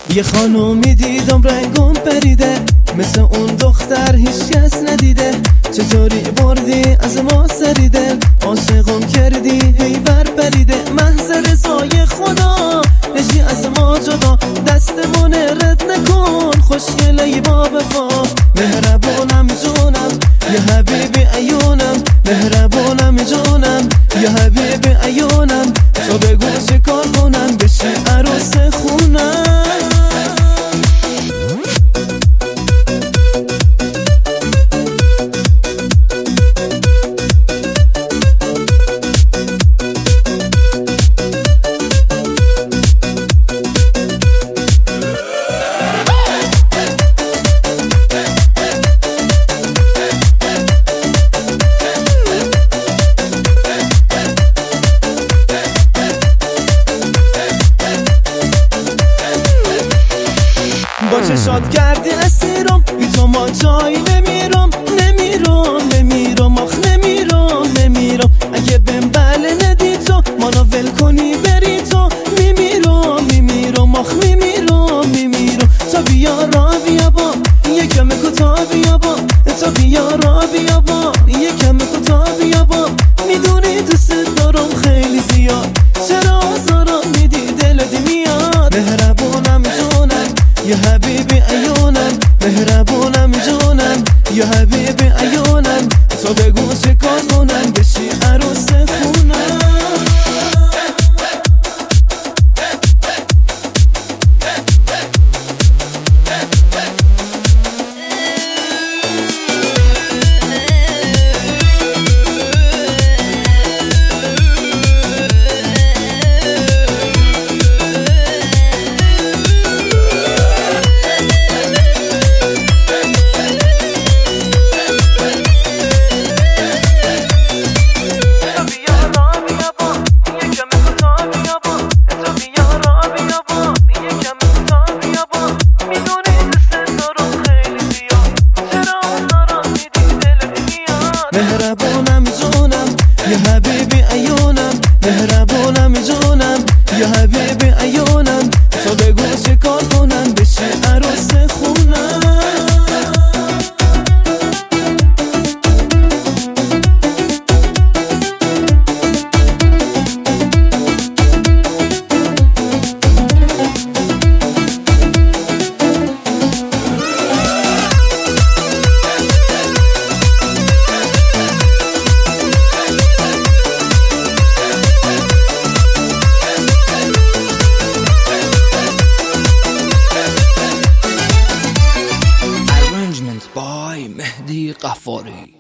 یه خانومی دیدم رنگم پریده، مثل اون دختر هیچ کس ندیده. چطوری بردی از ما سری دل، عاشقم کردی هی بر پریده. محض رضای خدا نشی از ما جدا، دستمون رد نکن خوشگله با وفا. مهربونم جونم یا حبیبی عیونم، مهربونم جونم یا حبیبی عیونم. تو بگو چه کار کنم بشی عروس خونم. با چشات کردی اسیرم، بی تو ما جایی نمیرم. آخ نمیرم اگه بهم بله ندی تو منو ول کنی بری تو. میمیرم آخ میمیرم. تا بیا را بیا با یکم کوتاه بیا با، تا بیا را بیا با یکم کوتاه بیا با. میدونی دوست دارم خیلی زیاد، چرا آزارم میدی دلت میاد. مهربونم جونم یا حبیبی عیونم، مهربونم جونم یا حبیبی عیونم. تو بگو چه کار کنم بشی عروس خونم. مهربونم جونم یا حبیبی عیونم، مهربونم جونم یا حبیبی عیونم. تو بگو چه کار کنم بشی عروس خونم. by Mehdi Qafari.